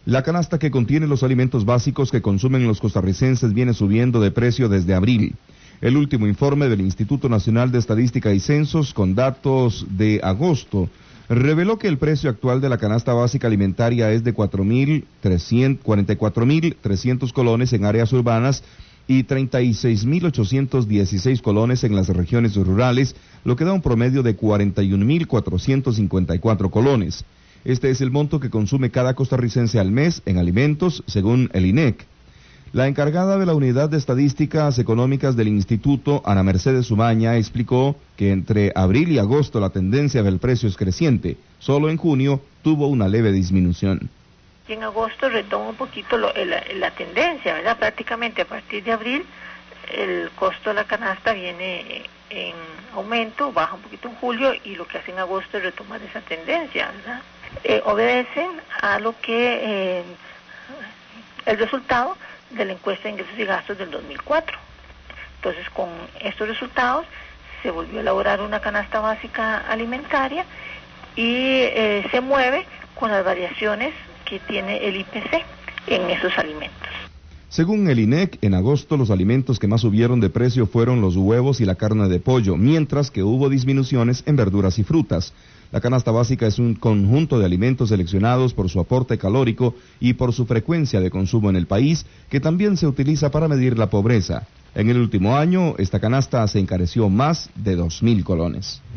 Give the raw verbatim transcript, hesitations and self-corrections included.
La canasta que contiene los alimentos básicos que consumen los costarricenses viene subiendo de precio desde abril. El último informe del Instituto Nacional de Estadística y Censos, con datos de agosto, reveló que el precio actual de la canasta básica alimentaria es de cuarenta y cuatro mil trescientos colones en áreas urbanas y treinta y seis mil ochocientos dieciséis colones en las regiones rurales, lo que da un promedio de cuarenta y un mil cuatrocientos cincuenta y cuatro colones. Este es el monto que consume cada costarricense al mes en alimentos, según el I N E C. La encargada de la Unidad de Estadísticas Económicas del Instituto, Ana Mercedes Umaña, explicó que entre abril y agosto la tendencia del precio es creciente. Solo en junio tuvo una leve disminución. Y en agosto retoma un poquito lo, la, la tendencia, ¿verdad? Prácticamente a partir de abril el costo de la canasta viene en aumento, baja un poquito en julio y lo que hace en agosto es retomar esa tendencia, ¿verdad? Eh, obedecen a lo que eh, el resultado de la encuesta de ingresos y gastos del dos mil cuatro. Entonces, con estos resultados se volvió a elaborar una canasta básica alimentaria y eh, se mueve con las variaciones que tiene el I P C en esos alimentos. Según el I N E C, en agosto los alimentos que más subieron de precio fueron los huevos y la carne de pollo, mientras que hubo disminuciones en verduras y frutas. La canasta básica es un conjunto de alimentos seleccionados por su aporte calórico y por su frecuencia de consumo en el país, que también se utiliza para medir la pobreza. En el último año, esta canasta se encareció más de dos mil colones.